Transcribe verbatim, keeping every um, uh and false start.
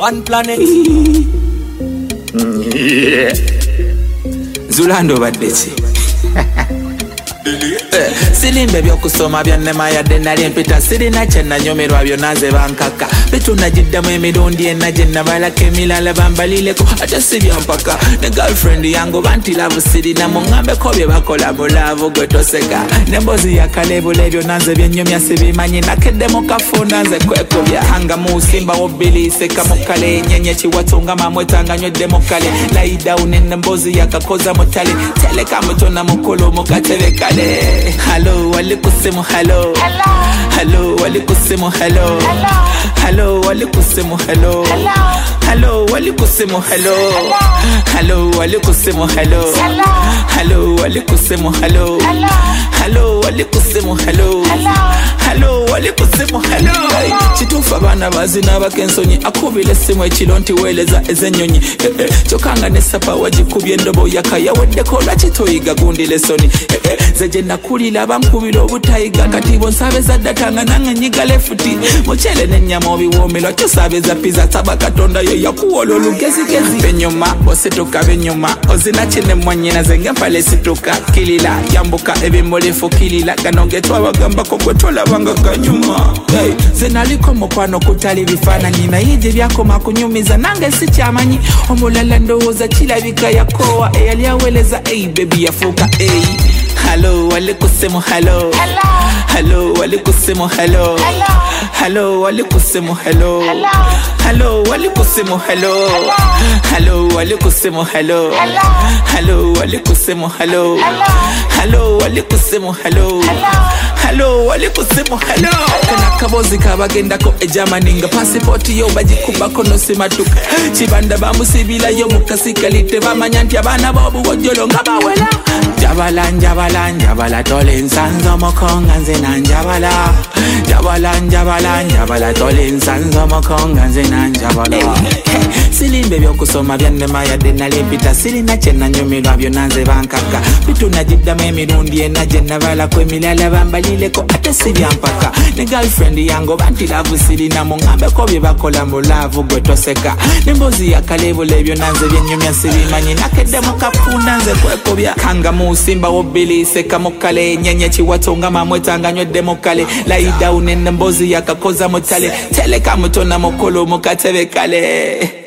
One planet. Yeah. Zulando badesi. Silimbe byokusoma byannema yadde nali mpita sirina kye nanyumirwa byonna ze bankaka bitunagiddamu emirundi enna gye nabalako emirala bambalireko ate si byampaka ne girlfriend yange oba nti laavu sirina muŋŋambeko bye bakola mu laavu gwe toseka n'emboozi yakalebula byonna nze byennyumya sibimanyi nakeddemu kafuunda nze kwekubya kanga muusimbawo biliise kamukale enyenye kiwatunga mamwetanga nywedde kale laidawuni n'emboozi yakakoza mutale teleka mutona mukulu mukatebe kale. Hello, walikusimu hello. Hello. Hello, walikusimu hello. Hello. Hello, walikusimu hello. Hello. Hello, walikusimu hello. Hello, walikusimu hello. Hello. Hello, walikusimu hello. Hello. Hello, walikusimu hello. Hello, walikusimu hello. Kituufu abaana bazina abakensonyi akubira essimu ekiro nti weeleza ez'ennyonyi kyokanga ne sapa wagikubye endobo yakayaweddeko lwaki toyiga gundi lesoni ze gye nakulira abankubira obutayiga kati bonsabe za datanga nange nyiga lefuti mukyere n'ennyama obiwoomerwa kyosabeza piza saba katonda yo yakuwola olugezigezi benyuma bosituka benyuma ozina kinemwanyina zenge mpale situka kilira yambuka ebimulifu kilira gano getwabagambako gwe tolabanga ganyuma hey, ze naliko mukwano kutali bifaananyi naye gye byakoma kunyumiza nange si kyamanyi omulala ndowooza kirabika yakowa eyali aweleza ei bebi yafuuka ei. Hello, walikusimu hello. Hello. Hello, walikusimu hello. Hello. Hello, walikusimu hello. Hello. Hello, walikusimu hello. Hello, walikusimu hello. Hello, walikusimu hello. Hello, walikusimu hello. Hello, walikusimu hello. Kana kabozi kabagendako e Germany nga passport yo bagikubako no simatuka kibanda bamusibila yo mukasikalite bamanya nti abaana b'obuwojjolo nga bawela jabala njabala njabala tole nsanzo mokonga nze nanjabala jabala njabala njabala tole nsanzo mokonga nze nanjabala silimbe byokusoma byannema yadde nali mpita sirina kye nanyumirwa byonna nze bankaka bitunagiddamu emirundi enna gye nabalako emirala bambalireko ate si byampaka ne girlfriend yange oba nti laavu sirina muŋŋambeko bye bakola mu laavu gwe toseka n'emboozi yakalebula byonna nze byennyumya sibimanyi nakeddemu kafuunda nze kwekubya kanga muusimbawo biliise kamukale enyenye kiwatunga mamwetanga nywedde kale laidawuni n'emboozi yakakoza mutale teleka mutona mukulu mukatebe kale.